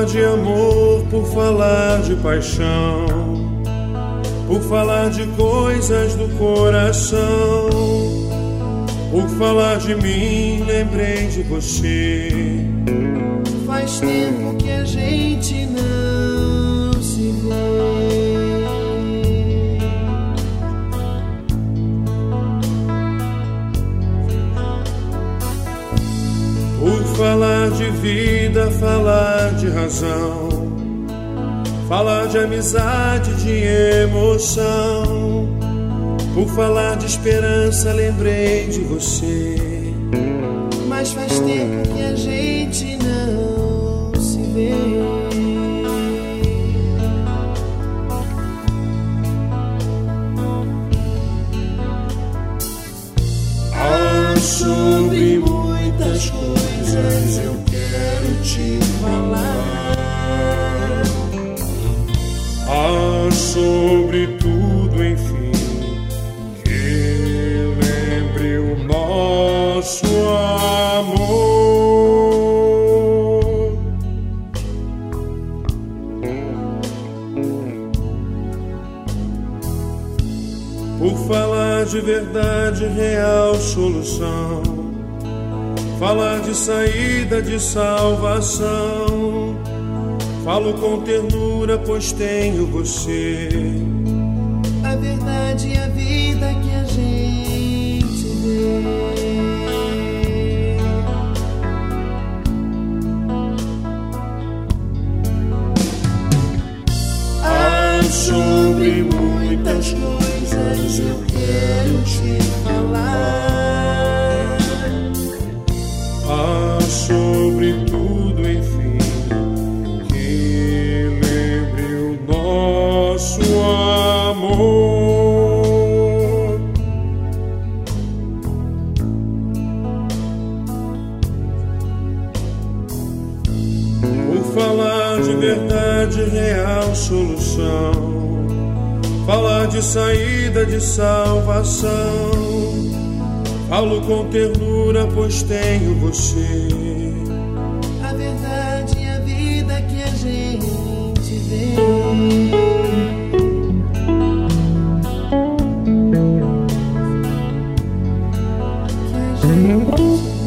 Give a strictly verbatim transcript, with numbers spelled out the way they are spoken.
de amor, por falar de paixão, por falar de coisas do coração, por falar de mim, lembrei de você. Faz tempo que a gente não se vê. Por falar de vida, falar de razão, falar de amizade, de emoção, por falar de esperança, lembrei de você. Mas faz tempo que a gente não se vê. Ah, sobre muitas coisas eu quero te falar. Ah, sobre tudo, enfim, que lembre o nosso amor. Por falar de verdade, real solução, falar de saída, de salvação, falo com ternura, pois tenho você. A verdade e a vida que a gente vê. Ah, sobre muitas coisas eu quero te falar. Ah, sobre tudo, enfim, que lembre o nosso amor. Por falar de verdade, real solução, falar de saída, de salvação, falo com ternura, pois tenho você. A verdade e a vida que a gente vê. Que a gente